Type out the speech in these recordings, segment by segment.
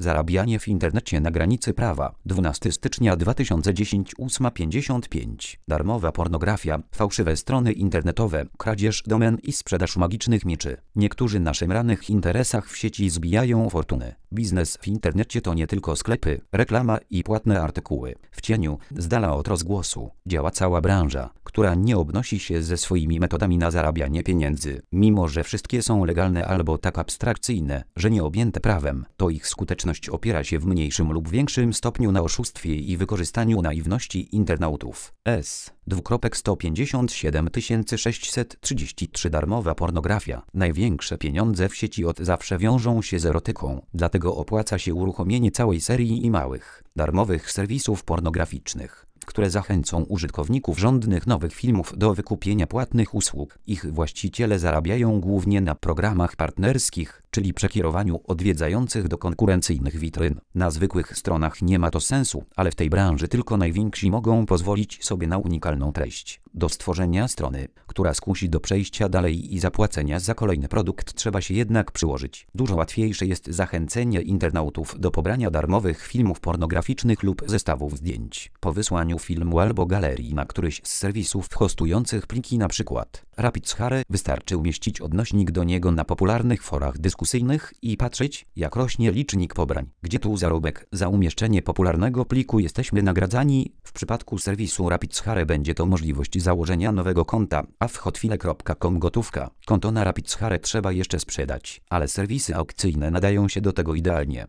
Zarabianie w internecie na granicy prawa. 12 stycznia 2010 8:55. Darmowa pornografia, fałszywe strony internetowe, kradzież domen i sprzedaż magicznych mieczy. Niektórzy na szemranych interesach w sieci zbijają fortuny. Biznes w internecie to nie tylko sklepy, reklama i płatne artykuły. W cieniu, z dala od rozgłosu, działa cała branża, która nie obnosi się ze swoimi metodami na zarabianie pieniędzy. Mimo że wszystkie są legalne albo tak abstrakcyjne, że nie objęte prawem, to ich skuteczność opiera się w mniejszym lub większym stopniu na oszustwie i wykorzystaniu naiwności internautów. 157 633 Darmowa pornografia. Największe pieniądze w sieci od zawsze wiążą się z erotyką, dlatego opłaca się uruchomienie całej serii i małych, darmowych serwisów pornograficznych, które zachęcą użytkowników żądnych nowych filmów do wykupienia płatnych usług. Ich właściciele zarabiają głównie na programach partnerskich, czyli przekierowaniu odwiedzających do konkurencyjnych witryn. Na zwykłych stronach nie ma to sensu, ale w tej branży tylko najwięksi mogą pozwolić sobie na unikalną treść. Do stworzenia strony, która skusi do przejścia dalej i zapłacenia za kolejny produkt, trzeba się jednak przyłożyć. Dużo łatwiejsze jest zachęcenie internautów do pobrania darmowych filmów pornograficznych lub zestawów zdjęć. Po wysłaniu filmu albo galerii na któryś z serwisów hostujących pliki, np. RapidShare, wystarczy umieścić odnośnik do niego na popularnych forach dyskusyjnych i patrzeć, jak rośnie licznik pobrań. Gdzie tu zarobek? Za umieszczenie popularnego pliku jesteśmy nagradzani. W przypadku serwisu RapidShare będzie to możliwość założenia nowego konta, a w hotfile.com gotówka. Konto na RapidShare trzeba jeszcze sprzedać, ale serwisy aukcyjne nadają się do tego idealnie.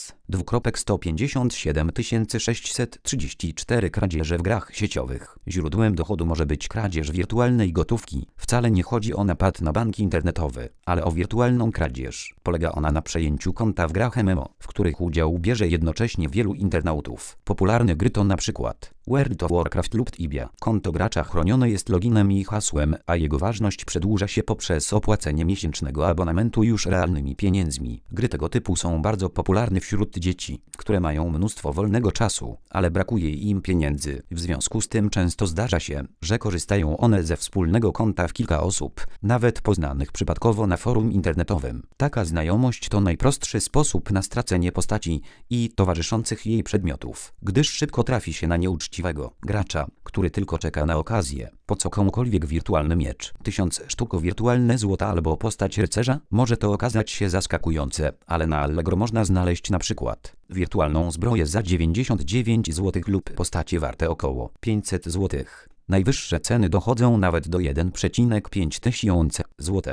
157 634 Kradzieże w grach sieciowych. Źródłem dochodu może być kradzież wirtualnej gotówki. Wcale nie chodzi o napad na bank internetowy, ale o wirtualną kradzież. Polega ona na przejęciu konta w grach MMO, w których udział bierze jednocześnie wielu internautów. Popularne gry to np. World of Warcraft lub Tibia. Konto gracza chronione jest loginem i hasłem, a jego ważność przedłuża się poprzez opłacenie miesięcznego abonamentu już realnymi pieniędzmi. Gry tego typu są bardzo popularne wśród dzieci, które mają mnóstwo wolnego czasu, ale brakuje im pieniędzy. W związku z tym często zdarza się, że korzystają one ze wspólnego konta w kilka osób, nawet poznanych przypadkowo na forum internetowym. Taka znajomość to najprostszy sposób na stracenie postaci i towarzyszących jej przedmiotów, gdyż szybko trafi się na nieuczciwego gracza, który tylko czeka na okazję. Po co komukolwiek wirtualny miecz, 1000 sztuk wirtualne złota albo postać rycerza? Może to okazać się zaskakujące, ale na Allegro można znaleźć np. wirtualną zbroję za 99 zł lub postacie warte około 500 zł. Najwyższe ceny dochodzą nawet do 1,5 tysiąca zł.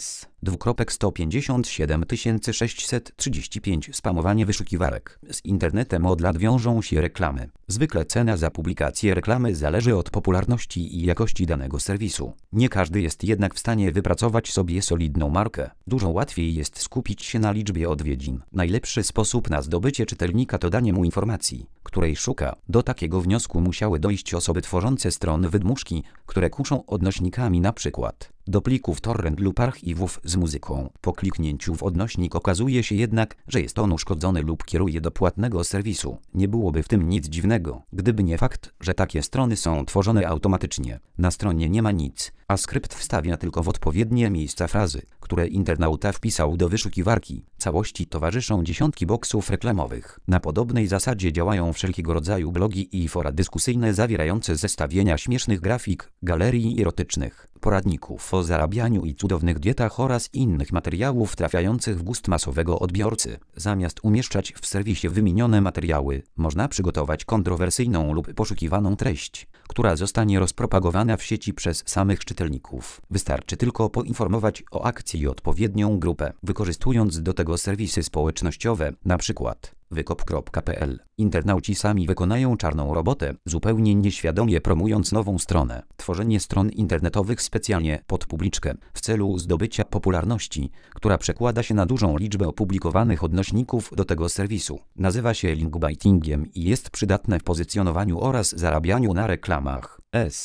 157 635 Spamowanie wyszukiwarek. Z internetem od lat wiążą się reklamy. Zwykle cena za publikację reklamy zależy od popularności i jakości danego serwisu. Nie każdy jest jednak w stanie wypracować sobie solidną markę. Dużo łatwiej jest skupić się na liczbie odwiedzin. Najlepszy sposób na zdobycie czytelnika to danie mu informacji, której szuka. Do takiego wniosku musiały dojść osoby tworzące strony wydmuszki, które kuszą odnośnikami np. do plików torrent lub archiwów z muzyką. Po kliknięciu w odnośnik okazuje się jednak, że jest on uszkodzony lub kieruje do płatnego serwisu. Nie byłoby w tym nic dziwnego, gdyby nie fakt, że takie strony są tworzone automatycznie. Na stronie nie ma nic, a skrypt wstawia tylko w odpowiednie miejsca frazy, które internauta wpisał do wyszukiwarki. Całości towarzyszą dziesiątki boksów reklamowych. Na podobnej zasadzie działają wszelkiego rodzaju blogi i fora dyskusyjne zawierające zestawienia śmiesznych grafik, galerii erotycznych, poradników o zarabianiu i cudownych dietach oraz innych materiałów trafiających w gust masowego odbiorcy. Zamiast umieszczać w serwisie wymienione materiały, można przygotować kontrowersyjną lub poszukiwaną treść, która zostanie rozpropagowana w sieci przez samych czytelników. Wystarczy tylko poinformować o akcji odpowiednią grupę, wykorzystując do tego serwisy społecznościowe, np. wykop.pl. Internauci sami wykonają czarną robotę, zupełnie nieświadomie promując nową stronę. Tworzenie stron internetowych specjalnie pod publiczkę w celu zdobycia popularności, która przekłada się na dużą liczbę opublikowanych odnośników do tego serwisu, nazywa się linkbaitingiem i jest przydatne w pozycjonowaniu oraz zarabianiu na reklamach.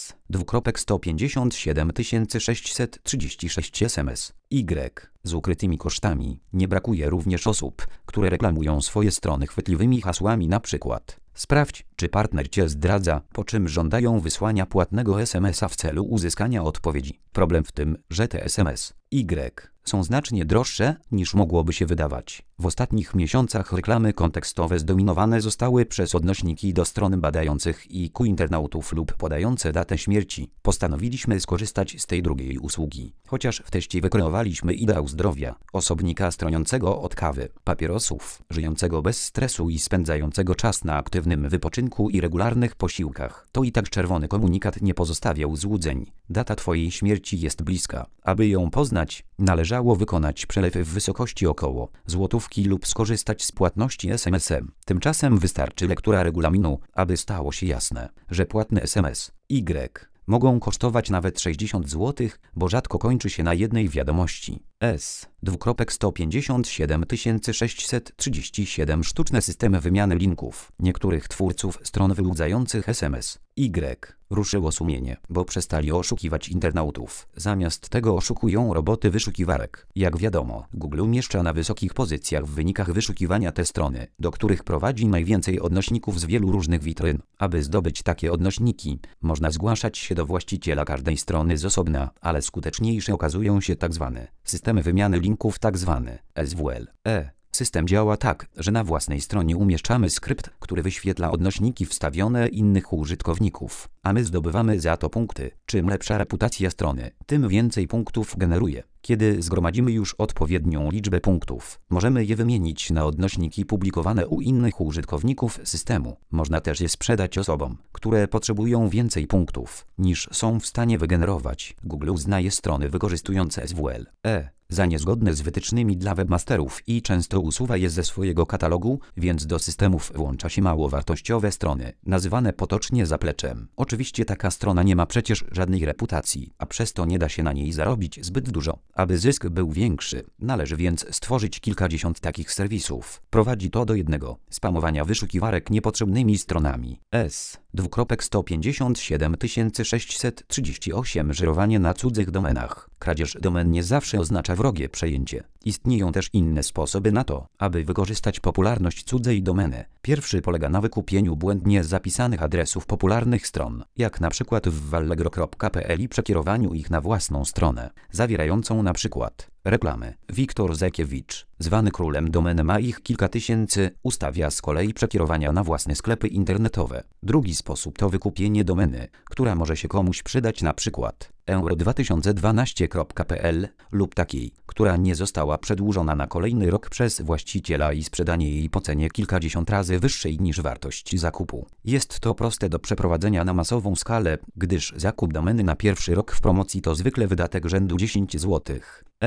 157 636 SMS. Z ukrytymi kosztami. Nie brakuje również osób, które reklamują swoje strony chwytliwymi hasłami, np. sprawdź, czy partner cię zdradza, po czym żądają wysłania płatnego SMS-a w celu uzyskania odpowiedzi. Problem w tym, że te SMS są znacznie droższe, niż mogłoby się wydawać. W ostatnich miesiącach reklamy kontekstowe zdominowane zostały przez odnośniki do stron badających IQ internautów lub podające datę śmierci. Postanowiliśmy skorzystać z tej drugiej usługi. Chociaż w teście wykreowaliśmy ideał zdrowia, osobnika stroniącego od kawy, papierosów, żyjącego bez stresu i spędzającego czas na aktywnym wypoczynku i regularnych posiłkach, to i tak czerwony komunikat nie pozostawiał złudzeń. Data twojej śmierci jest bliska. Aby ją poznać, należało wykonać przelew w wysokości około złotówki lub skorzystać z płatności SMS-em. Tymczasem wystarczy lektura regulaminu, aby stało się jasne, że płatne SMS Y mogą kosztować nawet 60 zł, bo rzadko kończy się na jednej wiadomości. S:157 637 Sztuczne systemy wymiany linków niektórych twórców stron wyłudzających SMS Y ruszyło sumienie, bo przestali oszukiwać internautów. Zamiast tego oszukują roboty wyszukiwarek. Jak wiadomo, Google umieszcza na wysokich pozycjach w wynikach wyszukiwania te strony, do których prowadzi najwięcej odnośników z wielu różnych witryn. Aby zdobyć takie odnośniki, można zgłaszać się do właściciela każdej strony z osobna, ale skuteczniejsze okazują się tzw. systemy wymiany linków, tzw. SWL. System działa tak, że na własnej stronie umieszczamy skrypt, który wyświetla odnośniki wstawione innych użytkowników, a my zdobywamy za to punkty. Czym lepsza reputacja strony, tym więcej punktów generuje. Kiedy zgromadzimy już odpowiednią liczbę punktów, możemy je wymienić na odnośniki publikowane u innych użytkowników systemu. Można też je sprzedać osobom, które potrzebują więcej punktów, niż są w stanie wygenerować. Google uznaje strony wykorzystujące SWL za niezgodne z wytycznymi dla webmasterów i często usuwa je ze swojego katalogu, więc do systemów włącza się mało wartościowe strony, nazywane potocznie zapleczem. Oczywiście taka strona nie ma przecież żadnej reputacji, a przez to nie da się na niej zarobić zbyt dużo. Aby zysk był większy, należy więc stworzyć kilkadziesiąt takich serwisów. Prowadzi to do jednego: spamowania wyszukiwarek niepotrzebnymi stronami. S:157 638 Żyrowanie na cudzych domenach. Kradzież domen nie zawsze oznacza wrogie przejęcie. Istnieją też inne sposoby na to, aby wykorzystać popularność cudzej domeny. Pierwszy polega na wykupieniu błędnie zapisanych adresów popularnych stron, jak na przykład w allegro.pl i przekierowaniu ich na własną stronę, zawierającą na przykład reklamy. Wiktor Zekiewicz, zwany królem domen, ma ich kilka tysięcy, ustawia z kolei przekierowania na własne sklepy internetowe. Drugi sposób to wykupienie domeny, która może się komuś przydać, na przykład euro2012.pl lub takiej, która nie została przedłużona na kolejny rok przez właściciela i sprzedanie jej po cenie kilkadziesiąt razy wyższej niż wartość zakupu. Jest to proste do przeprowadzenia na masową skalę, gdyż zakup domeny na pierwszy rok w promocji to zwykle wydatek rzędu 10 zł.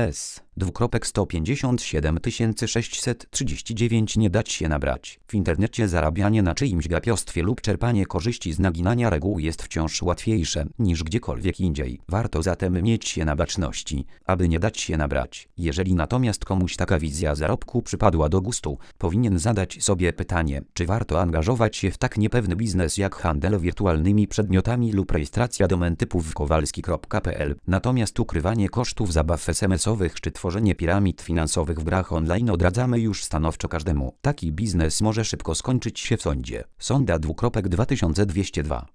S:157 639 Nie dać się nabrać. W internecie zarabianie na czyimś gapiostwie lub czerpanie korzyści z naginania reguł jest wciąż łatwiejsze niż gdziekolwiek indziej. Warto zatem mieć się na baczności, aby nie dać się nabrać. Jeżeli natomiast komuś taka wizja zarobku przypadła do gustu, powinien zadać sobie pytanie, czy warto angażować się w tak niepewny biznes jak handel wirtualnymi przedmiotami lub rejestracja domen typów kowalski.pl. Natomiast ukrywanie kosztów zabaw SMS-owych czy tworzenie piramid finansowych w grach online odradzamy już stanowczo każdemu. Taki biznes może szybko skończyć się w sądzie. Sonda 2202